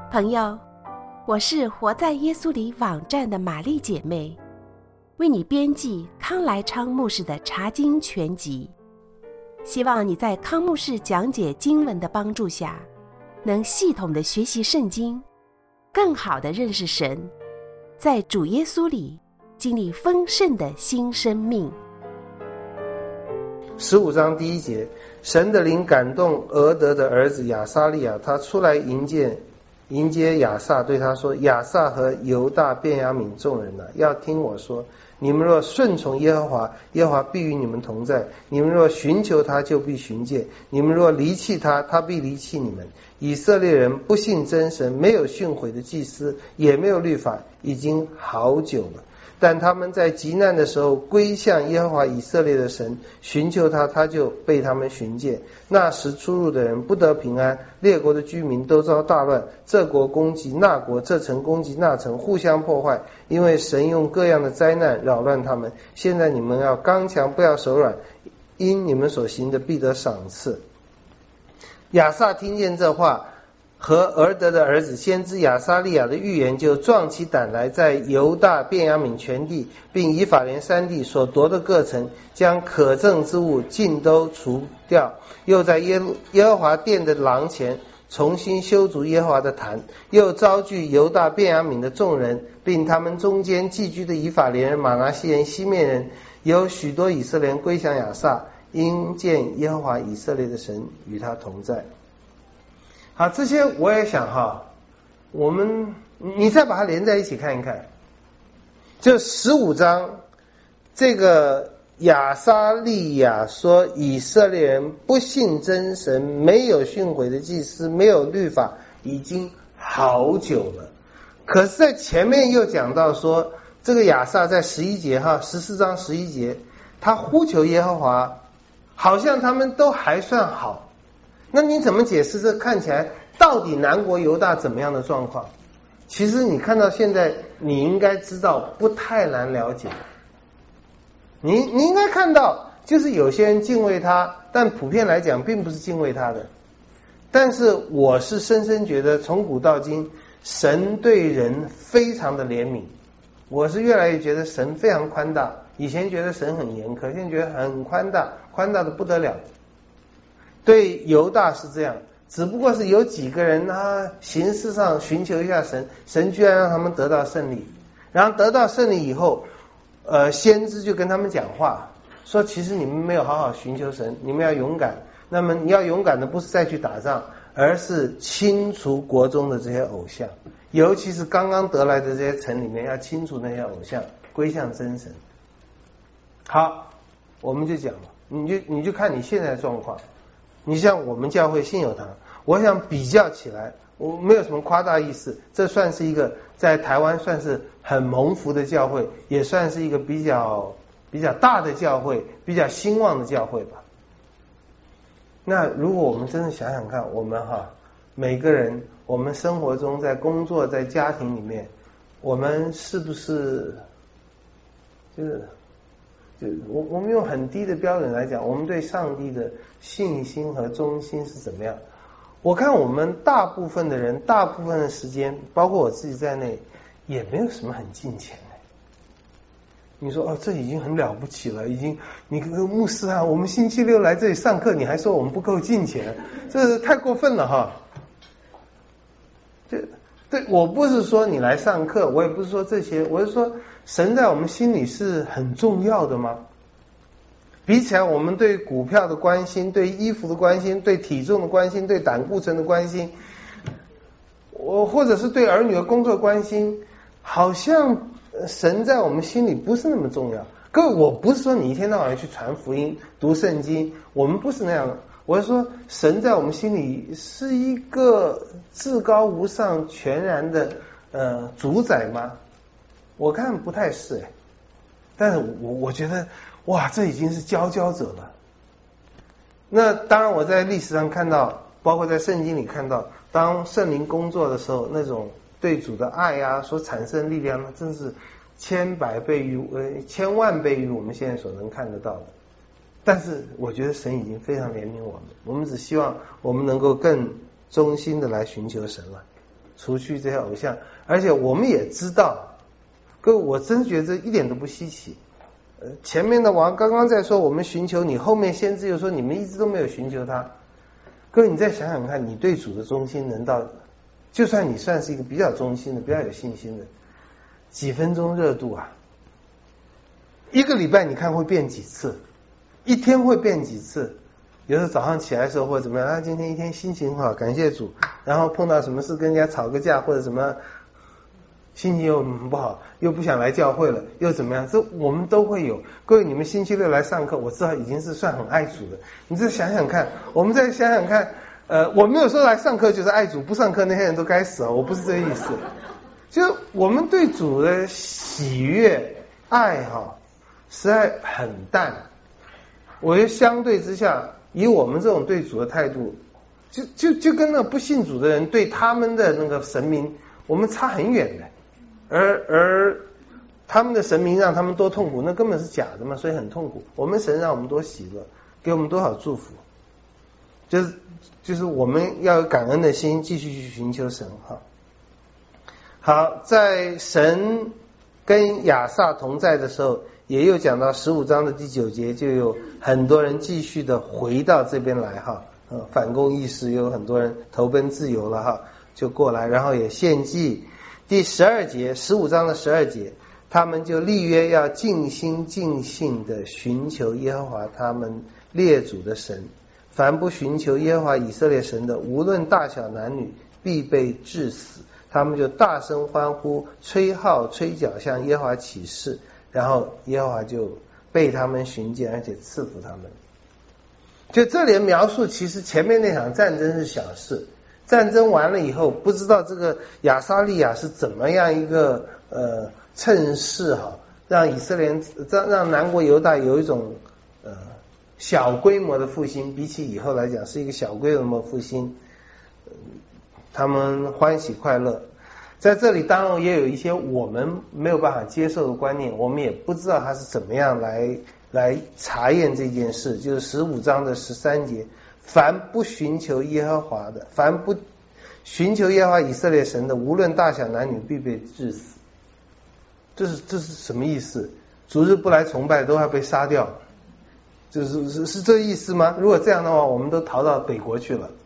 朋友，我是活在耶稣里网站的玛丽姐妹，为你编辑康来昌牧师的查经全集，希望你在康牧师讲解经文的帮助下，能系统的学习圣经，更好的认识神，在主耶稣里经历丰盛的新生命。 15章第1节，神的灵感动俄德的儿子亚撒利亚，他出来迎接亚撒，对他说：亚撒和犹大便雅悯众人啊，要听我说，你们若顺从耶和华，耶和华必与你们同在；你们若寻求他，就必寻见；你们若离弃他，他必离弃你们。以色列人不信真神，没有训诲的祭司，也没有律法，已经好久了。但他们在极难的时候归向耶和华以色列的神，寻求他，他就被他们寻见。那时出入的人不得平安，列国的居民都遭大乱，这国攻击那国，这城攻击那城，互相破坏，因为神用各样的灾难扰乱他们。现在你们要刚强，不要手软，因你们所行的必得赏赐。亚撒听见这话，和俄德的儿子先知亚撒利亚的预言，就壮起胆来，在犹大便雅悯全地并以法莲山地所夺的各城，将可憎之物尽都除掉，又在耶和华殿的廊前重新修筑耶和华的坛，又招聚犹大便雅悯的众人，并他们中间寄居的以法莲人、玛拿西人、西面人，有许多以色列人归向亚撒，因见耶和华以色列的神与他同在。好，这些我也想你再把它连在一起看一看。就15章，这个亚撒利亚说以色列人不信真神，没有训诲的祭司，没有律法，已经好久了。可是在前面又讲到说，这个亚撒在11节14章11节，他呼求耶和华，好像他们都还算好。那你怎么解释这看起来到底南国犹大怎么样的状况？其实你看到现在，你应该知道不太难了解。你应该看到，就是有些人敬畏他，但普遍来讲并不是敬畏他的。但是我是深深觉得，从古到今，神对人非常的怜悯。我是越来越觉得神非常宽大，以前觉得神很严苛，现在觉得很宽大，宽大的不得了。对犹大是这样，只不过是有几个人形式上寻求一下神，神居然让他们得到胜利。然后得到胜利以后，先知就跟他们讲话，说其实你们没有好好寻求神，你们要勇敢。那么你要勇敢的不是再去打仗，而是清除国中的这些偶像，尤其是刚刚得来的这些城里面，要清除那些偶像，归向真神。好，我们就讲了，你就看你现在的状况。你像我们教会信友堂，我想比较起来，我没有什么夸大意思，这算是一个在台湾算是很蒙福的教会，也算是一个比较大的教会，比较兴旺的教会吧。那如果我们真的想想看，我们每个人，我们生活中在工作在家庭里面，我们是不是我们用很低的标准来讲，我们对上帝的信心和忠心是怎么样？我看我们大部分的人，大部分的时间，包括我自己在内，也没有什么很敬虔的。你说这已经很了不起了，已经你牧师我们星期六来这里上课，你还说我们不够敬虔，这太过分了对，我不是说你来上课，我也不是说这些，我是说神在我们心里是很重要的吗？比起来我们对股票的关心，对衣服的关心，对体重的关心，对胆固醇的关心，或者是对儿女的工作关心，好像神在我们心里不是那么重要。各位，我不是说你一天到晚去传福音读圣经，我们不是那样的。我是说神在我们心里是一个至高无上全然的主宰吗？我看不太是但是我觉得哇，这已经是佼佼者了。那当然我在历史上看到，包括在圣经里看到，当圣灵工作的时候，那种对主的爱所产生力量，真是千万倍于我们现在所能看得到的。但是我觉得神已经非常怜悯我们，我们只希望我们能够更衷心的来寻求神了。 除去这些偶像，而且我们也知道，各位，我真觉得这一点都不稀奇。前面的王刚刚在说我们寻求你，后面先知又说你们一直都没有寻求他。各位，你再想想看，你对主的忠心能到，就算你算是一个比较忠心的、比较有信心的，几分钟热度啊，一个礼拜你看会变几次，一天会变几次。有时候早上起来的时候或者怎么样，今天一天心情好，感谢主，然后碰到什么事跟人家吵个架或者什么，心情又不好，又不想来教会了，又怎么样，这我们都会有。各位，你们星期六来上课，我知道已经是算很爱主的，你再想想看，我们再想想看，我没有说来上课就是爱主，不上课那些人都该死，我不是这个意思。就我们对主的喜悦爱实在很淡。我觉得相对之下，以我们这种对主的态度，就跟那不信主的人对他们的那个神明，我们差很远的。而他们的神明让他们多痛苦，那根本是假的嘛，所以很痛苦。我们神让我们多喜乐，给我们多少祝福，就是我们要有感恩的心，继续去寻求神哈。好，在神跟亚萨同在的时候，也有讲到15章的第9节，就有很多人继续的回到这边来哈，反共意识，有很多人投奔自由了哈，就过来，然后也献祭。第12节，15章的12节，他们就立约要尽心尽性的寻求耶和华他们列祖的神，凡不寻求耶和华以色列神的，无论大小男女，必被治死。他们就大声欢呼，吹号吹角，向耶和华起誓，然后耶和华就被他们寻见，而且赐福他们。就这里的描述，其实前面那场战争是小事，战争完了以后，不知道这个亚撒利亚是怎么样一个趁势让以色列人让南国犹大有一种小规模的复兴，比起以后来讲是一个小规模的复兴，他们欢喜快乐。在这里当然也有一些我们没有办法接受的观念，我们也不知道他是怎么样来查验这件事。就是15章的13节，凡不寻求耶和华的，凡不寻求耶和华以色列神的，无论大小男女，必被治死。这是什么意思？主日不来崇拜都要被杀掉，是这意思吗？如果这样的话，我们都逃到北国去了。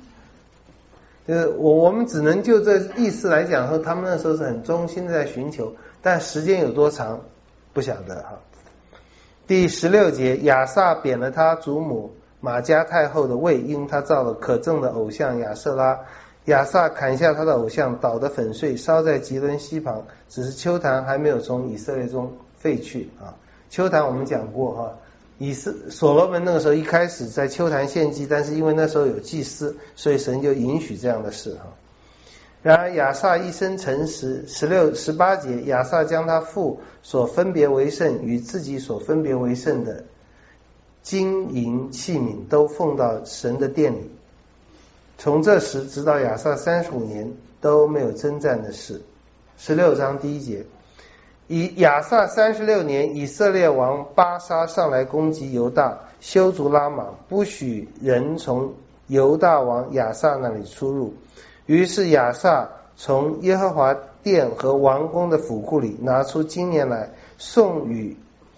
我们只能就这意思来讲说，他们那时候是很忠心的在寻求，但时间有多长不晓得哈。第16节，亚萨贬了他祖母玛迦太后的位，因他造了可憎的偶像亚舍拉。亚萨砍下他的偶像，捣得粉碎，烧在吉伦西旁，只是丘坛还没有从以色列中废去啊。丘坛我们讲过哈，所罗门那个时候一开始在丘坛献祭，但是因为那时候有祭司，所以神就允许这样的事哈。然而亚萨一生诚实，18节，亚萨将他父所分别为圣与自己所分别为圣的金银器皿都奉到神的殿里。从这时直到亚萨35年都没有征战的事。16章第1节，以亚萨36年，以色列王巴沙上来攻击犹大，修筑拉玛，不许人从犹大王亚萨那里出入。于是亚萨从耶和华殿和王宫的府库里拿出金钱来，送与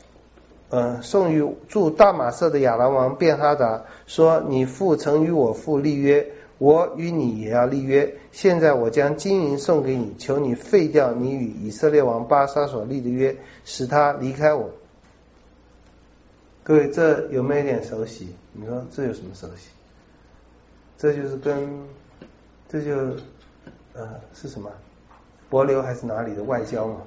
驻大马色的亚兰王便哈达，说：你父曾与我父立约，我与你也要立约。现在我将金银送给你，求你废掉你与以色列王巴沙所立的约，使他离开我。各位，这有没有点熟悉？你说这有什么熟悉？这就是是什么？帛琉还是哪里的外交嘛？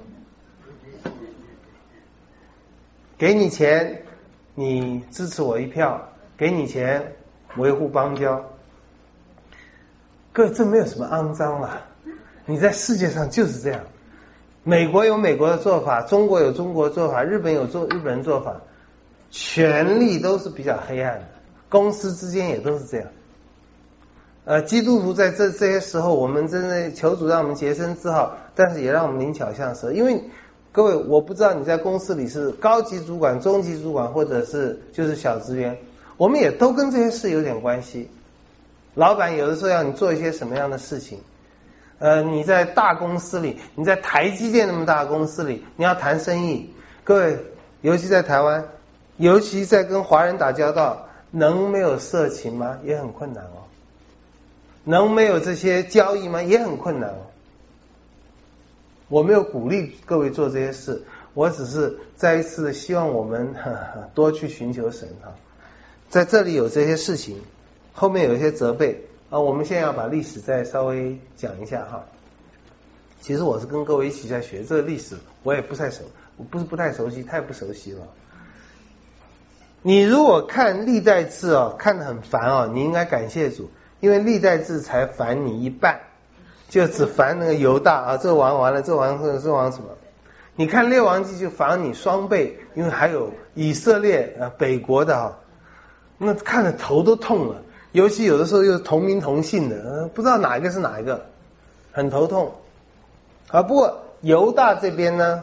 给你钱，你支持我一票；给你钱，维护邦交。各位，这没有什么肮脏啦，你在世界上就是这样。美国有美国的做法，中国有中国的做法，日本有日本人做法，权力都是比较黑暗的，公司之间也都是这样。基督徒在这些时候，我们真的求主让我们洁身自好，但是也让我们灵巧像蛇。因为各位，我不知道你在公司里是高级主管、中级主管，或者是就是小职员，我们也都跟这些事有点关系。老板有的时候要你做一些什么样的事情， 你在大公司里，你在台积电那么大的公司里，你要谈生意，各位，尤其在台湾，尤其在跟华人打交道，能没有色情吗？也很困难哦。能没有这些交易吗？也很困难哦。我没有鼓励各位做这些事，我只是再一次的希望我们多去寻求神哈。在这里有这些事情，后面有一些责备啊。我们现在要把历史再稍微讲一下哈。其实我是跟各位一起在学这个历史，我也不太熟，我不是不太熟悉，太不熟悉了。你如果看历代志哦，看得很烦哦，你应该感谢主，因为历代志才烦你一半，就只烦那个犹大啊，这王完了，这王什么？你看列王记就烦你双倍，因为还有以色列北国的啊，那看得头都痛了，尤其有的时候又同名同姓的，不知道哪一个是哪一个，很头痛。啊，不过犹大这边呢，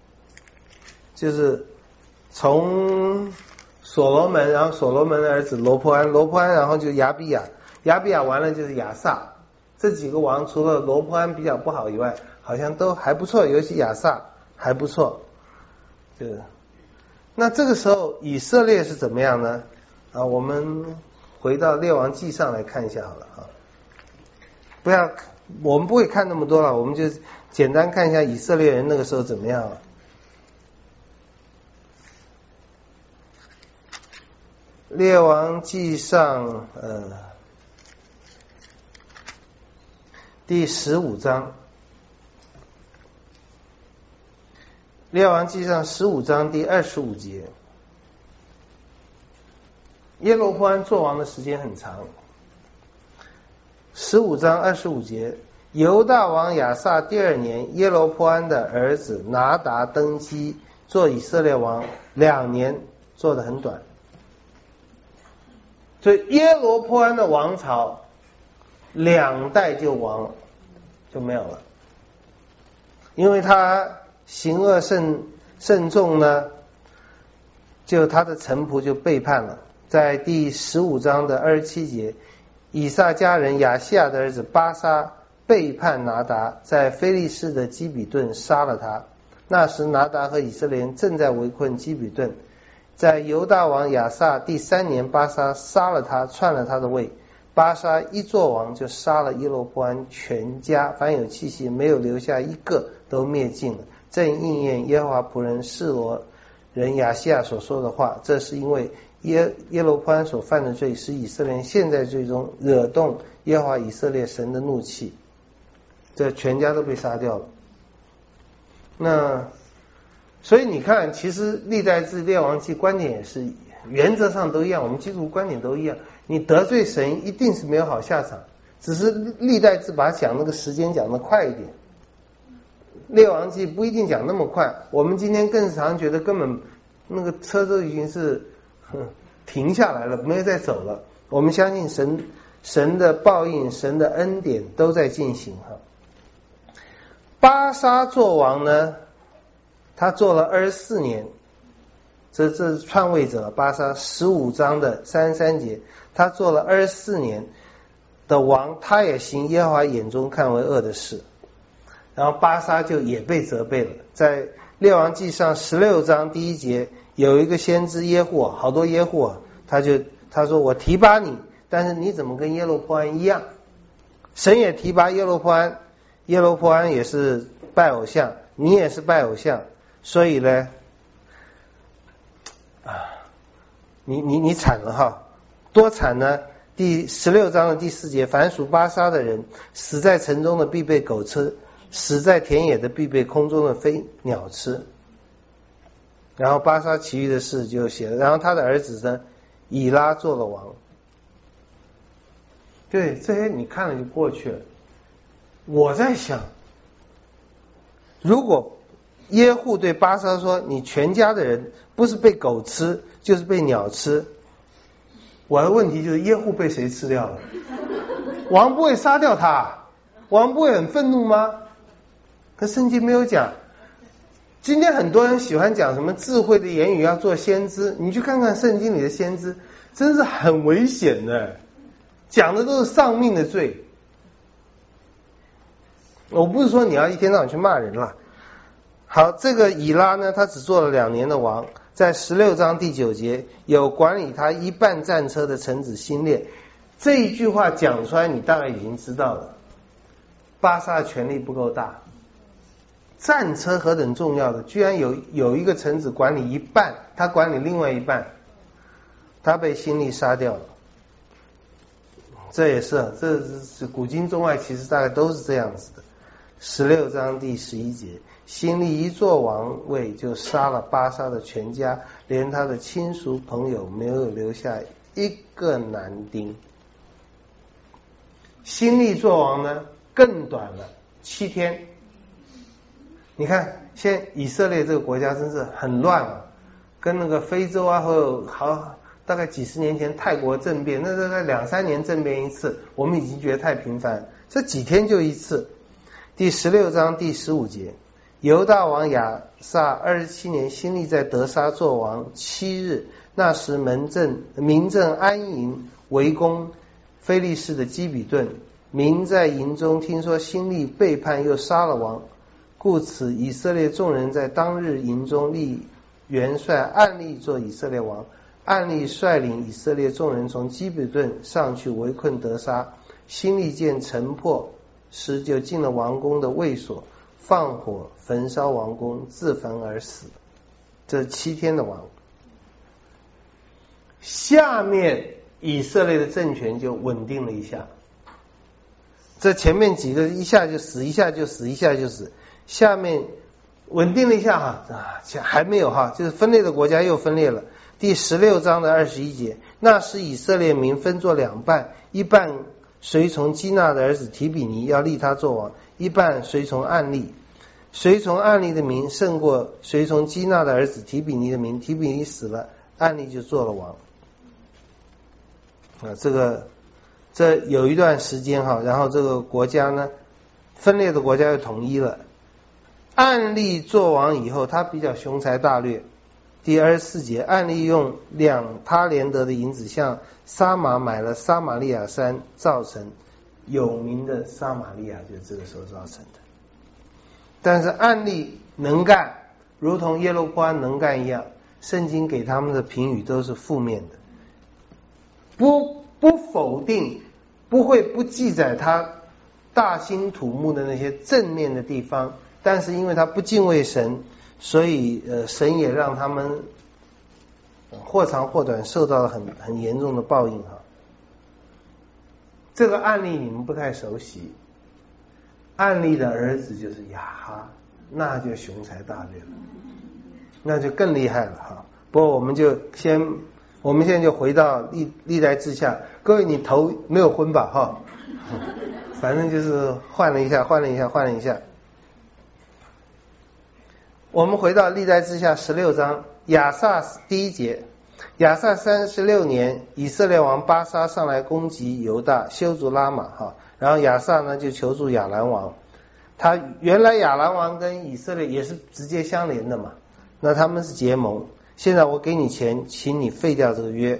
就是从所罗门，然后所罗门的儿子罗波安，然后就亚比亚完了就是亚撒，这几个王除了罗波安比较不好以外，好像都还不错，尤其亚撒还不错。那这个时候以色列是怎么样呢？啊，我们回到列王记上来看一下好了啊，我们不会看那么多了，我们就简单看一下以色列人那个时候怎么样啊。列王记上第15章，列王记上15章第25节，耶罗波安做王的时间很长。15章25节，犹大王亚撒第2年，耶罗波安的儿子拿达登基做以色列王2年，做得很短。所以耶罗波安的王朝2代就亡了，就没有了，因为他行恶甚重呢，就他的臣仆就背叛了。在第15章的27节，以撒家人亚西亚的儿子巴沙背叛拿达，在非利士的基比顿杀了他。那时拿达和以色列人正在围困基比顿。在犹大王亚撒第3年，巴沙杀了他，篡了他的位。巴沙一做王就杀了耶罗波安全家，凡有气息没有留下一个，都灭尽了。正应验耶和华仆人示罗人亚西亚所说的话，这是因为耶罗波安所犯的罪，使以色列人现在最终惹动耶和华以色列神的怒气，这全家都被杀掉了。那所以你看，其实历代志列王记观点也是原则上都一样，我们基督徒观点都一样，你得罪神一定是没有好下场，只是历代志把讲那个时间讲得快一点，列王记不一定讲那么快。我们今天更常觉得根本那个车都已经是停下来了，没有再走了。我们相信神的报应，神的恩典都在进行哈。巴沙做王呢，他做了24年，这是篡位者巴沙15章的33节，他做了24年的王，他也行耶和华眼中看为恶的事。然后巴沙就也被责备了，在列王记上16章第1节，有一个先知耶户，好多耶户，他说我提拔你，但是你怎么跟耶罗波安一样？神也提拔耶罗波安，耶罗波安也是拜偶像，你也是拜偶像，所以呢，你惨了哈，多惨呢！第16章的第4节，凡属巴沙的人，死在城中的必被狗吃，死在田野的必被空中的飞鸟吃。然后巴沙其余的事就写了，然后他的儿子呢，以拉做了王。对，这些你看了就过去了。我在想，如果耶户对巴沙说，你全家的人不是被狗吃就是被鸟吃，我的问题就是耶户被谁吃掉了？王不会杀掉他，王不会很愤怒吗？可圣经没有讲。今天很多人喜欢讲什么智慧的言语要做先知，你去看看圣经里的先知，真是很危险的，讲的都是丧命的罪。 我不是说你要一天到晚去骂人了。好，这个以拉呢，他只做了2年的王，在16章第9节有管理他1半战车的臣子心列。这一句话讲出来，你大概已经知道了，巴沙的权力不够大。战车何等重要的，居然有一个臣子管理1半，他管理另外1半，他被辛利杀掉了。这是古今中外其实大概都是这样子的。16章第11节，辛利一坐王位就杀了巴沙的全家，连他的亲属朋友没有留下一个男丁。辛利做王呢更短了7天。你看现在以色列这个国家真是很乱啊，跟那个非洲啊和大概几十年前泰国政变，那大概2-3年政变一次，我们已经觉得太频繁，这几天就一次。第16章第15节，犹大王亚撒27年，辛利在得沙作王7日，那时民正安营，围攻非利士的基比顿，民在营中听说辛利背叛又杀了王，故此以色列众人在当日营中立元帅暗利做以色列王。暗利率领以色列众人从基比顿上去围困得沙，辛利见城破时，就进了王宫的卫所，放火焚烧王宫，自焚而死。这7天的王，下面以色列的政权就稳定了一下。这前面几个一下就死，一下就死，一下就死，下面稳定了一下哈，还没有哈，就是分裂的国家又分裂了。第16章的21节，那时以色列民分作2半，一半随从基纳的儿子提比尼，要立他做王，一半随从暗利。随从暗利的民胜过随从基纳的儿子提比尼的民，提比尼死了，暗利就做了王。这有一段时间哈，然后这个国家呢，分裂的国家又统一了。暗利做王以后，他比较雄才大略。第24节，暗利用2他连得的银子向撒玛买了撒玛利亚山，造成有名的撒玛利亚，就这个时候造成的。但是暗利能干，如同耶罗波安能干一样，圣经给他们的评语都是负面的，不否定，不记载他大兴土木的那些正面的地方，但是因为他不敬畏神，所以神也让他们或长或短受到了很严重的报应哈。这个案例你们不太熟悉，案例的儿子就是亚哈，那就雄才大略了，那就更厉害了哈。不过我们现在就回到历代志下，各位你头没有昏吧哈？反正就是换了一下。我们回到历代志下16章，亚萨第1节，亚萨36年，以色列王巴沙上来攻击犹大，修筑拉玛哈，然后亚萨呢就求助亚兰王，他原来亚兰王跟以色列也是直接相连的嘛，那他们是结盟，现在我给你钱，请你废掉这个约。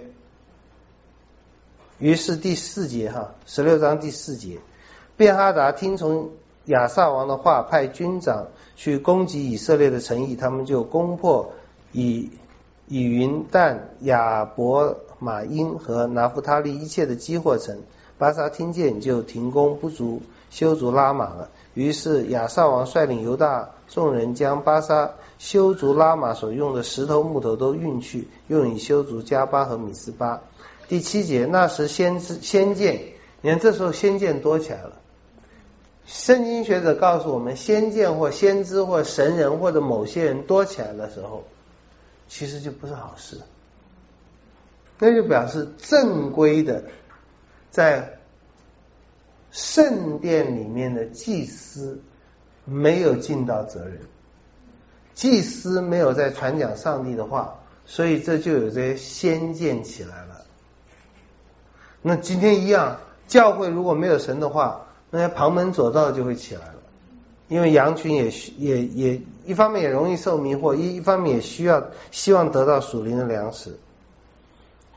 于是第4节哈，16章第4节，便哈达听从亚萨王的话，派军长去攻击以色列的城邑，他们就攻破以云、但、亚伯马因和拿弗他利一切的基货城。巴沙听见就停工不足，修筑拉玛了。于是亚萨王率领犹大众人将巴沙修筑拉玛所用的石头木头都运去，用以修筑加巴和米斯巴。第7节，那时先见，你看这时候先见多起来了。圣经学者告诉我们，先见或先知或神人或者某些人多起来的时候，其实就不是好事，那就表示正规的在圣殿里面的祭司没有尽到责任，祭司没有在传讲上帝的话，所以这就有这些先见起来了。那今天一样，教会如果没有神的话，那些旁门左道就会起来了，因为羊群也一方面也容易受迷惑，一方面也希望得到属灵的粮食。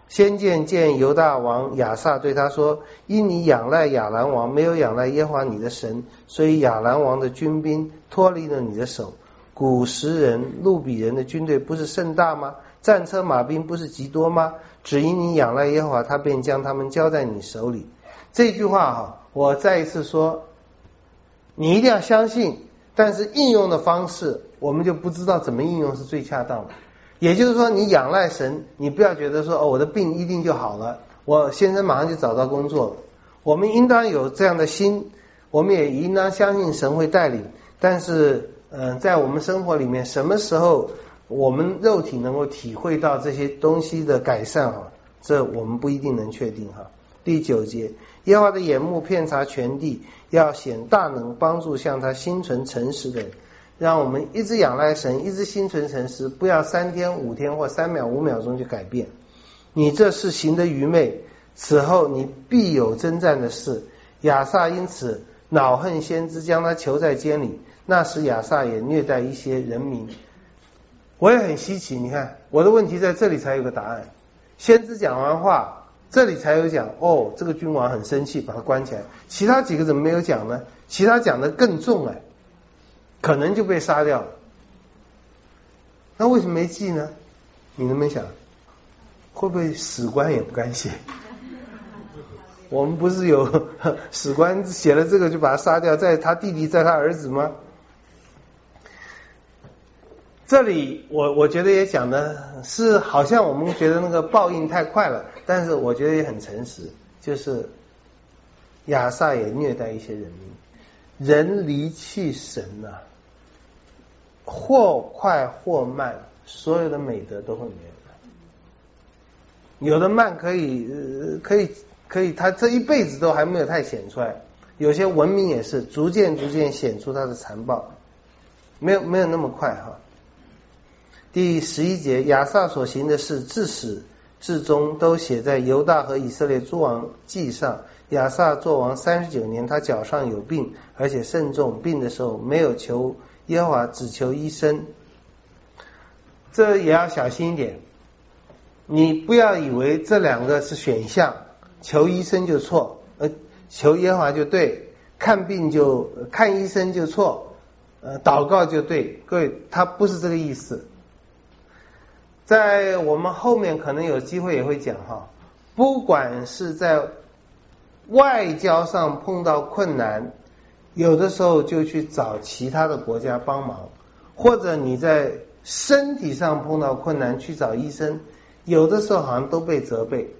先见犹大王亚撒对他说：因你仰赖亚兰王，没有仰赖耶和华你的神，所以亚兰王的军兵脱离了你的手。古时人、路比人的军队不是甚大吗？战车马兵不是极多吗？只因你仰赖耶和华，他便将他们交在你手里。这句话我再一次说，你一定要相信，但是应用的方式我们就不知道怎么应用是最恰当的。也就是说，你仰赖神，你不要觉得说我的病一定就好了，我先生马上就找到工作了。我们应当有这样的心，我们也应当相信神会带领。但是在我们生活里面，什么时候我们肉体能够体会到这些东西的改善这我们不一定能确定第9节，耶和华的眼目遍察全地，要显大能，帮助向他心存诚实的人。让我们一直仰赖神，一直心存诚实，不要3天5天或3秒5秒钟就改变。你这事行得愚昧，此后你必有征战的事。亚撒因此恼恨先知，将他囚在监里。那时亚撒也虐待一些人民。我也很稀奇，你看我的问题在这里才有个答案。先知讲完话，这里才有讲这个君王很生气，把他关起来。其他几个怎么没有讲呢？其他讲的更重可能就被杀掉了。那为什么没记呢？你能不能想，会不会史官也不敢写？我们不是有史官写了这个就把他杀掉，在他弟弟在他儿子吗？这里我觉得也讲的是好像我们觉得那个报应太快了，但是我觉得也很诚实，就是亚撒也虐待一些人民。人离弃神或快或慢，所有的美德都会没有。有的慢可以，他这一辈子都还没有太显出来。有些文明也是逐渐显出他的残暴，没有那么快第11节，亚撒所行的事自始至终都写在犹大和以色列诸王记上。亚撒作王39年，他脚上有病，而且甚重，病的时候没有求耶和华，只求医生。这也要小心一点，你不要以为这两个是选项，求医生就错，求耶和华就对，看医生就错，祷告就对。各位，他不是这个意思。在我们后面可能有机会也会讲不管是在外交上碰到困难，有的时候就去找其他的国家帮忙，或者你在身体上碰到困难去找医生，有的时候好像都被责备。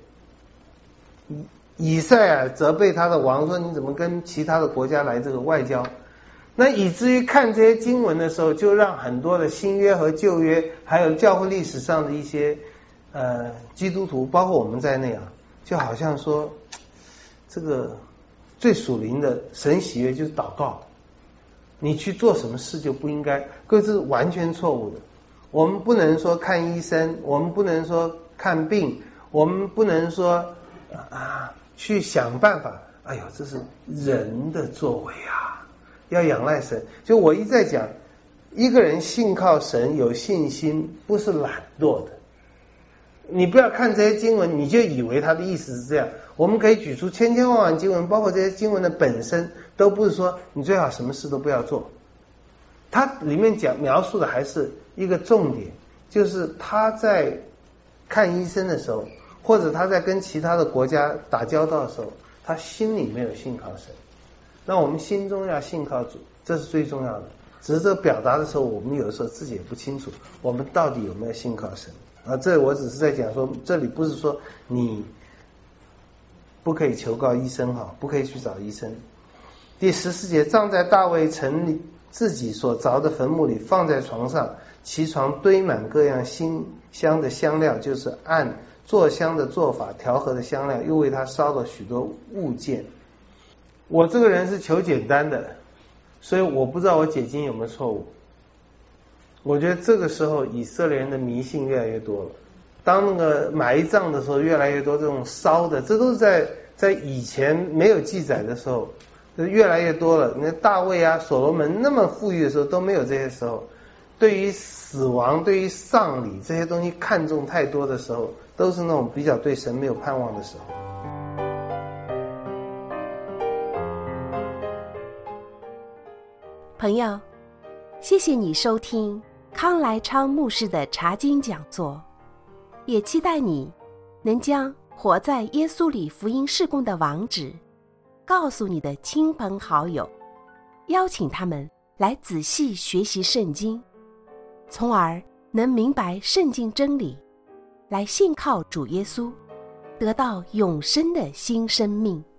以赛亚责备他的王说，你怎么跟其他的国家来这个外交？那以至于看这些经文的时候，就让很多的新约和旧约还有教会历史上的一些基督徒，包括我们在内就好像说这个最属灵的神喜悦就是祷告，你去做什么事就不应该，各自完全错误的。我们不能说看医生，我们不能说看病，我们不能说去想办法，这是人的作为要仰赖神。就我一再讲，一个人信靠神有信心不是懒惰的。你不要看这些经文你就以为他的意思是这样，我们可以举出千千万万经文，包括这些经文的本身都不是说你最好什么事都不要做。它里面描述的还是一个重点，就是他在看医生的时候，或者他在跟其他的国家打交道的时候，他心里没有信靠神。那我们心中要信靠主，这是最重要的。只是这表达的时候，我们有的时候自己也不清楚，我们到底有没有信靠神这我只是在讲说，这里不是说你不可以求告医生不可以去找医生。第14节，葬在大卫城里自己所凿的坟墓里，放在床上，其床堆满各样馨香的香料，就是按做香的做法调和的香料，又为他烧了许多物件。我这个人是求简单的，所以我不知道我解经有没有错误。我觉得这个时候以色列人的迷信越来越多了，当那个埋葬的时候越来越多这种烧的，这都是在以前没有记载的时候越来越多了。你看大卫所罗门那么富裕的时候都没有这些时候， 对于死亡、对于丧礼这些东西看重太多的时候，都是那种比较对神没有盼望的时候。 朋友，谢谢你收听康来昌牧师的查经讲座，也期待你能将活在耶稣里福音事工的网址告诉你的亲朋好友，邀请他们来仔细学习圣经，从而能明白圣经真理，来信靠主耶稣，得到永生的新生命。